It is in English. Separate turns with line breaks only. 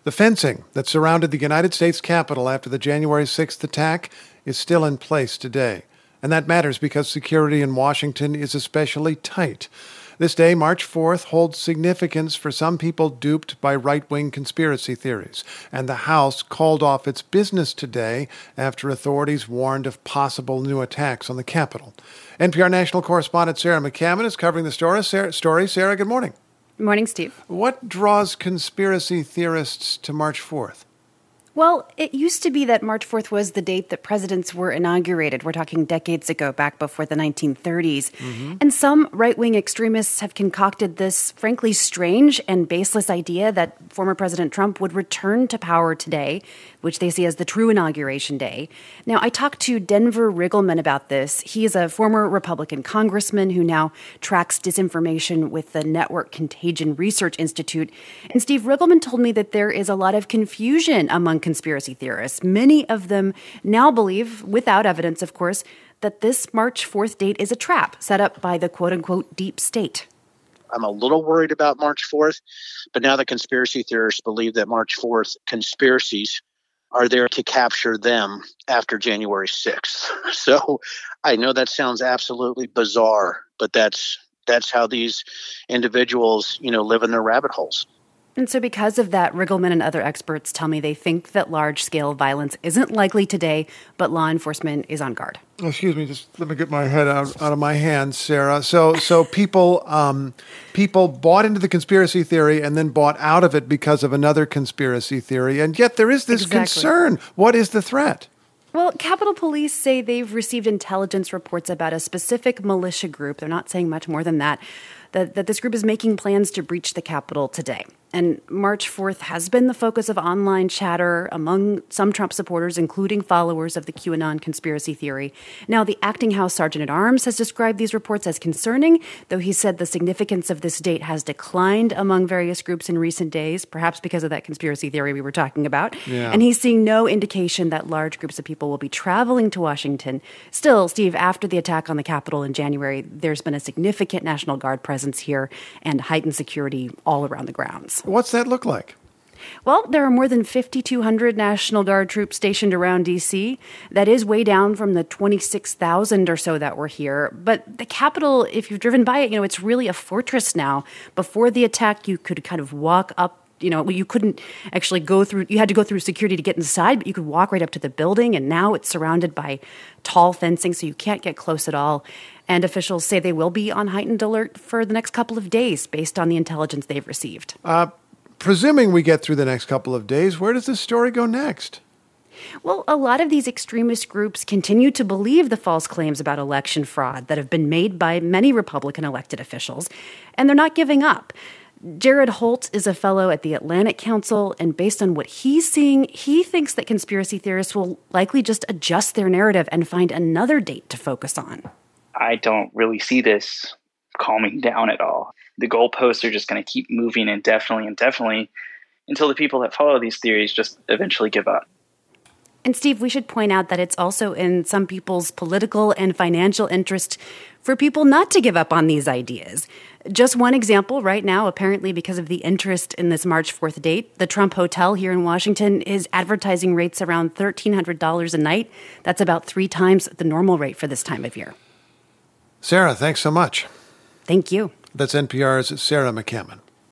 The fencing that surrounded the United States Capitol after the January 6th attack is still in place today. And that matters because security in Washington is especially tight. This day, March 4th, holds significance for some people duped by right-wing conspiracy theories. And the House called off its business today after authorities warned of possible new attacks on the Capitol. NPR national correspondent Sarah McCammon is covering the story. Sarah, good morning.
Good morning, Steve.
What draws conspiracy theorists to March 4th?
Well, it used to be that March 4th was the date that presidents were inaugurated. We're talking decades ago, back before the 1930s. And some right-wing extremists have concocted this, frankly, strange and baseless idea that former President Trump would return to power today, which they see as the true inauguration day. Now, I talked to Denver Riggleman about this. He is a former Republican congressman who now tracks disinformation with the Network Contagion Research Institute. And Steve Riggleman told me that there is a lot of confusion among conspiracy theorists. Many of them now believe, without evidence, of course, that this March 4th date is a trap set up by the quote-unquote deep state.
I'm a little worried about March 4th, but now the conspiracy theorists believe that March 4th conspiracies are there to capture them after January 6th. So I know that sounds absolutely bizarre, but that's how these individuals, live in their rabbit holes.
And so because of that, Riggleman and other experts tell me they think that large-scale violence isn't likely today, but law enforcement is on guard.
Excuse me, just let me get my head out of my hands, Sarah. So people bought into the conspiracy theory and then bought out of it because of another conspiracy theory, and yet there is this concern. What is the threat?
Well, Capitol Police say they've received intelligence reports about a specific militia group. They're not saying much more than that this group is making plans to breach the Capitol today. And March 4th has been the focus of online chatter among some Trump supporters, including followers of the QAnon conspiracy theory. Now, the acting House Sergeant-at-Arms has described these reports as concerning, though he said the significance of this date has declined among various groups in recent days, perhaps because of that conspiracy theory we were talking about.
Yeah.
And he's seeing no indication that large groups of people will be traveling to Washington. Still, Steve, after the attack on the Capitol in January, there's been a significant National Guard presence here and heightened security all around the grounds.
What's that look like?
Well, there are more than 5,200 National Guard troops stationed around D.C. That is way down from the 26,000 or so that were here. But the Capitol, if you've driven by it, it's really a fortress now. Before the attack, you could kind of walk up. You couldn't actually go through, you had to go through security to get inside, but you could walk right up to the building. And now it's surrounded by tall fencing, so you can't get close at all. And officials say they will be on heightened alert for the next couple of days based on the intelligence they've received.
Presuming we get through the next couple of days, where does this story go next?
Well, a lot of these extremist groups continue to believe the false claims about election fraud that have been made by many Republican elected officials, and they're not giving up. Jared Holt is a fellow at the Atlantic Council, and based on what he's seeing, he thinks that conspiracy theorists will likely just adjust their narrative and find another date to focus on.
I don't really see this calming down at all. The goalposts are just going to keep moving indefinitely until the people that follow these theories just eventually give up.
And Steve, we should point out that it's also in some people's political and financial interest for people not to give up on these ideas. Just one example right now, apparently because of the interest in this March 4th date, the Trump Hotel here in Washington is advertising rates around $1,300 a night. That's about 3 times the normal rate for this time of year.
Sarah, thanks so much.
Thank you.
That's NPR's Sarah McCammon.